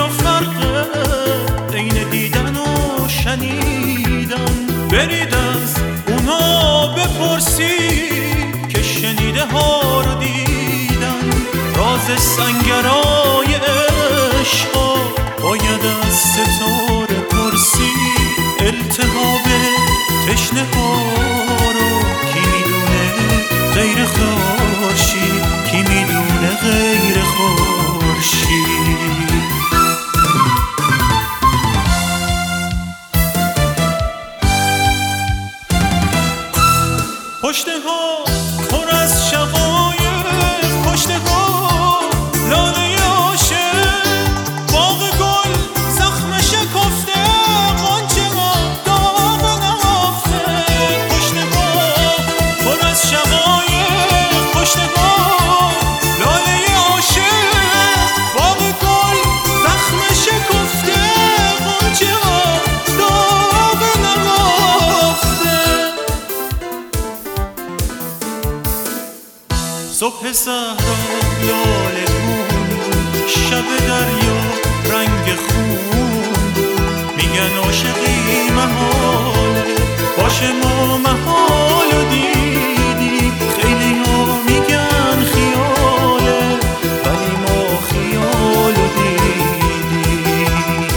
دنیا فرقه بین دیدن و شنیدن. برید از اونا بپرسی که شنیده ها رو دیدن. راز سنگرای عشقا باید از ستاره پرسی. التهاب تشنه ها رو کی میدونه غیر خورشید؟ کی میدونه غیر خورشید؟ پشته ها پر از شقایق، پشته ها لاله عاشق، باغ گل زخم شکفته، غنچه ها داغ نهفته. پشته ها پر از شقایق، پشته ها لاله عاشق، باغ گل زخم شکفته، غنچه ها داغ نهفته. صبح صحرا لاله گون، شب دریا رنگ خون. میگن عاشقی محاله، باشه ما محال دیدیم. خیلی ها میگن خیاله، ولی ما خیال دیدیم.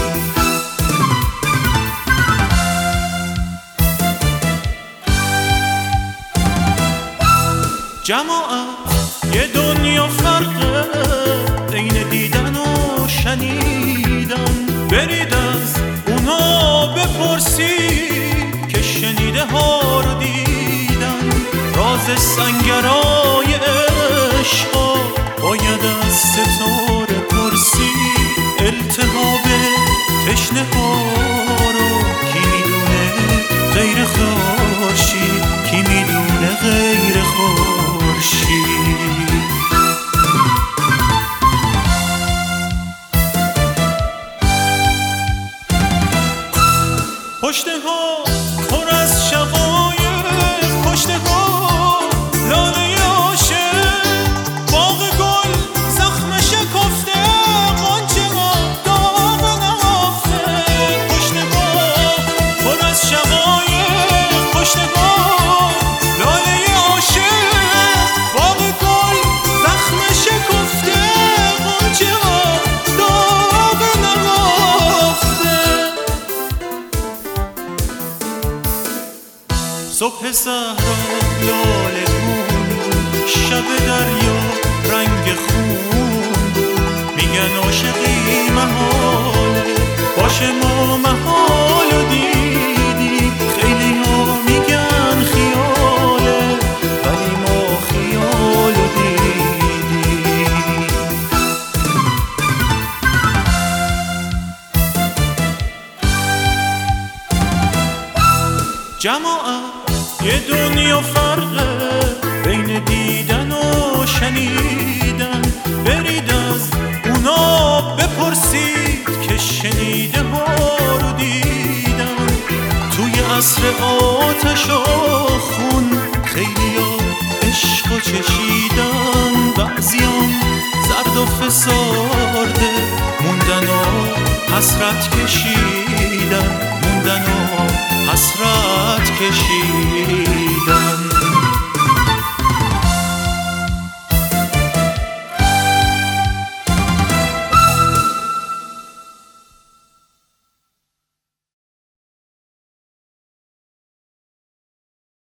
جماعت یه دنیا فرقه بین دیدن و شنیدن. برید از اونا بپرسی که شنیده ها رو دیدن. راز سنگرای عشقا باید از ستاره پرسی. التهاب تشنه ها رو کی میدونه غیر خورشید؟ کی میدونه غیر خورشید؟ پشته ها پر از شقایق، پشته ها لاله عاشق، باغ گل زخم شکفته، غنچه ها داغ نهفته. پشته ها پر از شقایق، پشته ها لاله عاشق، باغ گل زخم شکفته، غنچه ها داغ نهفته. صبح صحرا لاله گون، شب دریا رنگ خون. میگن عاشقی محاله، باشه ما محال دیدیم. خیلی ها میگن خیاله، ولی ما خیال دیدیم. جماعت یه دنیا فرقه بین دیدن و شنیدن. برید از اونا بپرسید که شنیده ها رو دیدن. توی عصر آتش و خون خیلیا عشق و چشیدن. بعضیان زرد و فسارده موندن و حسرت کشیدن.